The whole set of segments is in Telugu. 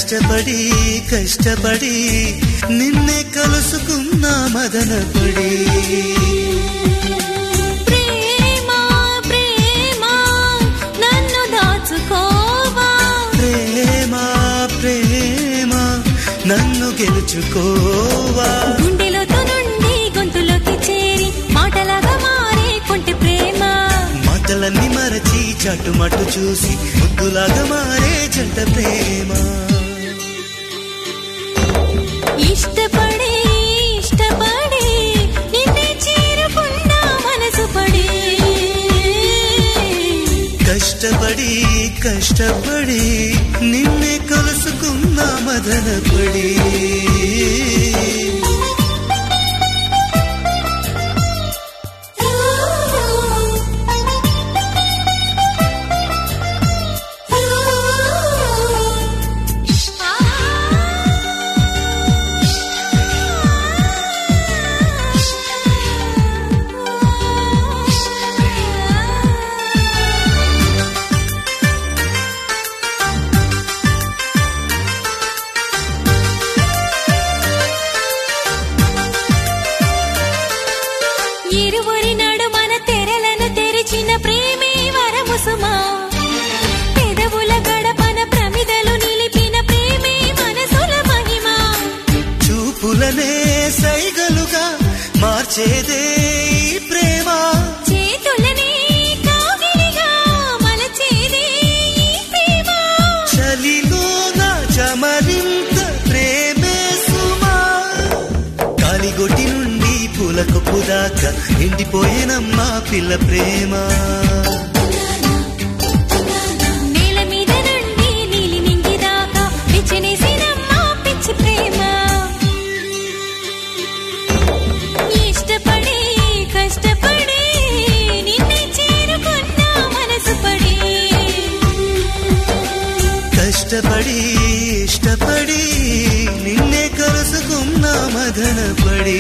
కష్టపడి కష్టపడి నిన్నే కలుసుకున్నా మదనపడి ప్రేమ ప్రేమ నన్ను దాచుకోవా ప్రేమ ప్రేమ నన్ను గెలుచుకోవా గుండెలోతో నుండి గొంతులోకి చేరి మాటలాగా మారే కొంటె ప్రేమ మాటలన్నీ మరచి చటుమటు చూసి ముద్దులాగా మారే జంట ప్రేమ ఇష్టపడి ఇష్టపడి నిన్నే చేరుకున్నా మనసు పడి కష్టపడి కష్టపడి నిన్నే కలుసుకున్నా మదనపడి ఇరువురి నడుమన తెరలను తెరిచిన ప్రేమే వరము సుమా పెదవుల గడపన ప్రమిదలు నిలిపిన ప్రేమే మనసుల మహిమ చూపులనే సైగలుగా మార్చేదే ఈ ప్రేమ చేతులనే కాగిలిగా మలచేదే ఈ ప్రేమ చలిలోన చమరింత ప్రేమే సుమా కాలిగొట్టి నుండి పూలకొప్పు దాకా ఎండిపోయేనమ్మా పిల్ల ప్రేమ నేల మీద నుండి నీలి నింగి దాకా పిచ్చినేసినమ్మా పిచ్చి ప్రేమ ఇష్టపడి కష్టపడి నిన్నే చేరుకున్నా మనసు పడి కష్టపడి ఇష్టపడి నిన్నే కలుసుకున్నా మదనపడి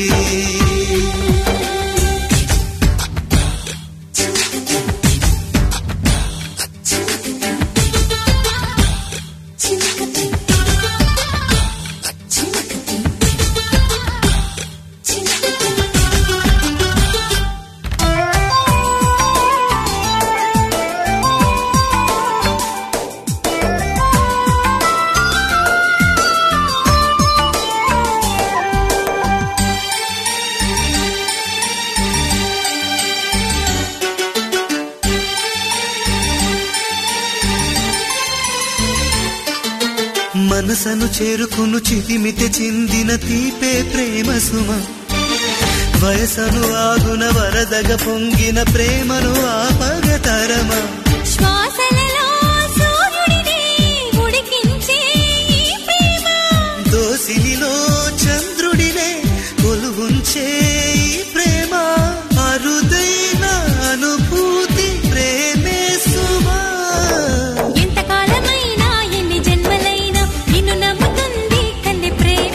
మనసను చేరుకును చితిమితి చిందిన తీపే ప్రేమ సుమ వయసను ఆగున వరదగ పొంగిన ప్రేమను ఆపగతరమా శ్వాసలలో సూర్యుడిని ఉడికించే ఈ ప్రేమ దోసిలిలో చంద్రుడినే కొలువుంచే ఈ ప్రేమ అరుదైన అనుభూతి ప్రేమే సుమా ఎంతకాలమైనా ఎన్ని జన్మలైనా నిన్ను నమ్ముతుంది కన్నె ప్రేమ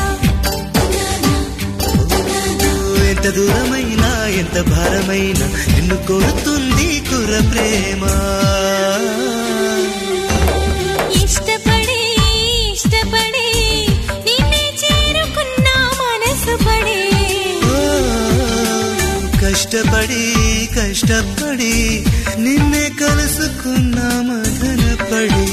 ఎంత దూరమైనా ఎంత భారమైనా నిన్ను కోరుతుంది కుర్ర ప్రేమ ఇష్టపడి ఇష్టపడి నిన్నే చేరుకున్నా మనసు పడి కష్టపడి కష్టపడి నిన్నే కలుసుకున్నా మదనపడి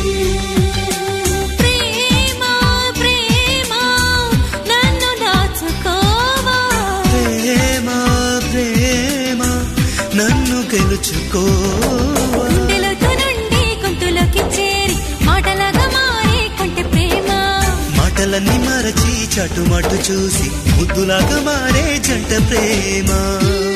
ప్రేమ ప్రేమ నన్ను దాచుకోవా ప్రేమ ప్రేమ నన్ను గెలుచుకోవా గుండెలోతో నుండి గొంతులోకి చేరి మాటలాగా మారే కొంటె ప్రేమ మాటలన్నీ మరచి చటుమటు చూసి ముద్దులాగా మారే జంట ప్రేమ